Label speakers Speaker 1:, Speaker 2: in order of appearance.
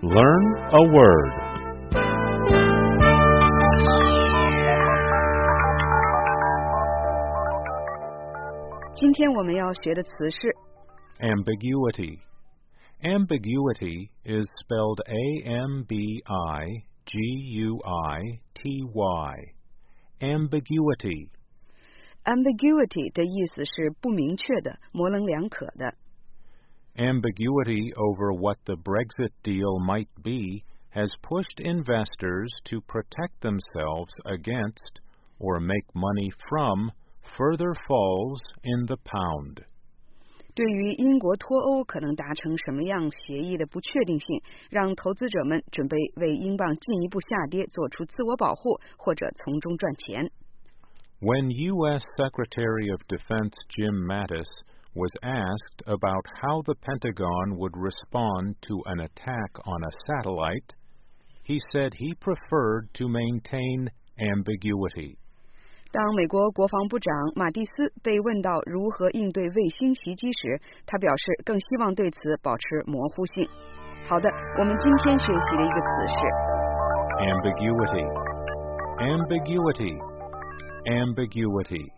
Speaker 1: Learn a word. Ambiguity. Ambiguity is spelled A-M-B-I-G-U-I-T-Y. Ambiguity.
Speaker 2: Ambiguity 的意思是不明确的、模棱两可的。
Speaker 1: Ambiguity over what the Brexit deal might be has pushed investors to protect themselves against or make money from further falls in the pound.
Speaker 2: 对于英国脱欧可能达成什么样协议的不确定性，让投资者们准备为英镑进一步下跌做出自我保护，或者从中赚钱。
Speaker 1: When U.S. Secretary of Defense Jim Mattis was asked about how the Pentagon would respond to an attack on a satellite, he said he preferred to maintain ambiguity.
Speaker 2: 当美国国防部长马蒂斯被问到如何应对卫星袭击时，他表示更希望对此保持模糊性。好的，我们今天学习的一个词是
Speaker 1: Ambiguity. Ambiguity. Ambiguity.